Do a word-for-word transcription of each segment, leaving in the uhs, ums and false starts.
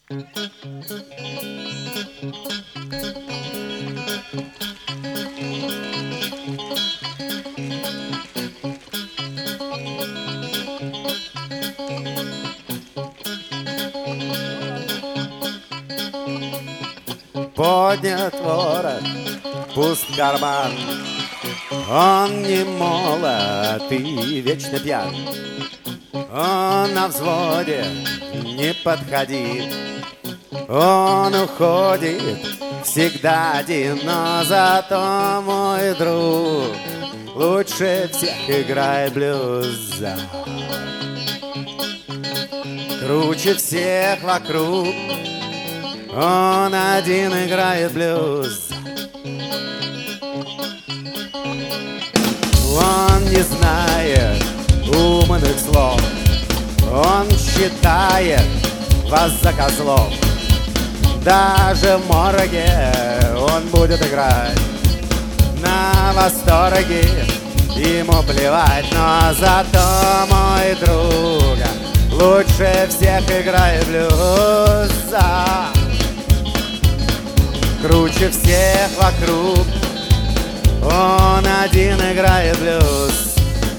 Поднят ворот, пуст карман, он не молод и вечно пьян. Он на взводе, не подходи, он уходит всегда один, но зато мой друг лучше всех играет блюза. Круче всех вокруг, он один играет блюз. Он не знает умных слов, он считает вас за козлов. Даже в морге он будет играть на восторге, ему плевать, но зато мой друг лучше всех играет блюза. Круче всех вокруг, он один играет блюз.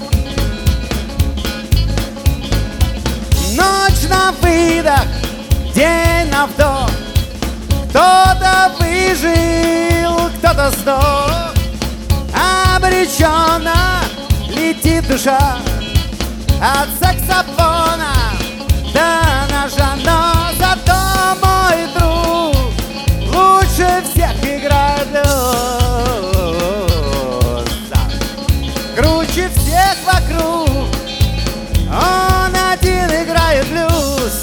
Ночь на выдох, день на вдох, кто-то выжил, кто-то сдох. Обреченно летит душа от саксофона до ножа, но зато мой друг лучше всех играет блюз. Круче всех вокруг, он один играет блюз.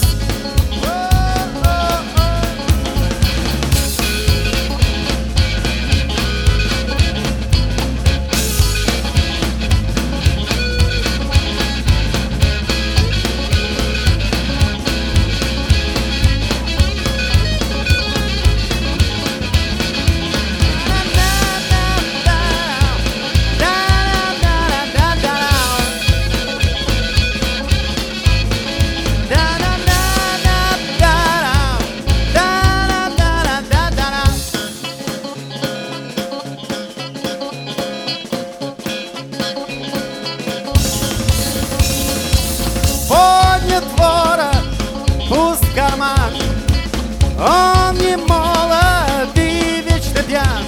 Поднят ворот, пуст карман, он не молод и вечно пьян.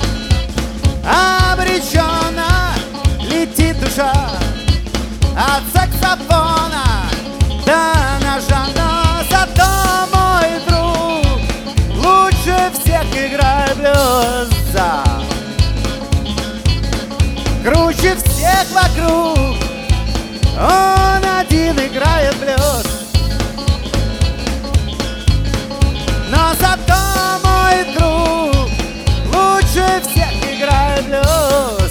Обреченно летит душа от саксофона до ножа, но зато мой друг лучше всех играет блюза. Круче всех вокруг, он один играет блюз. Но зато мой друг лучше всех играет блюз.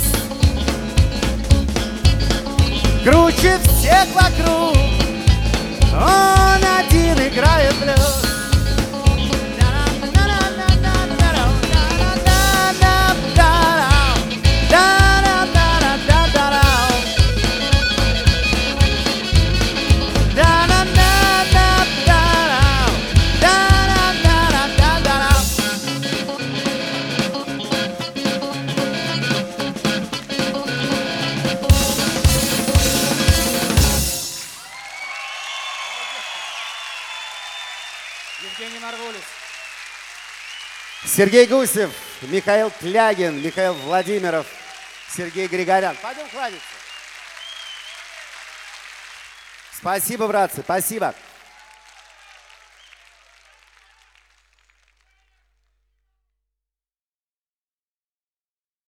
Круче всех вокруг, он один играет блюз. Евгений Маргулис. Сергей Гусев, Михаил Клягин, Михаил Владимиров, Сергей Григорян. Пойдем кланяться. Спасибо, братцы, спасибо.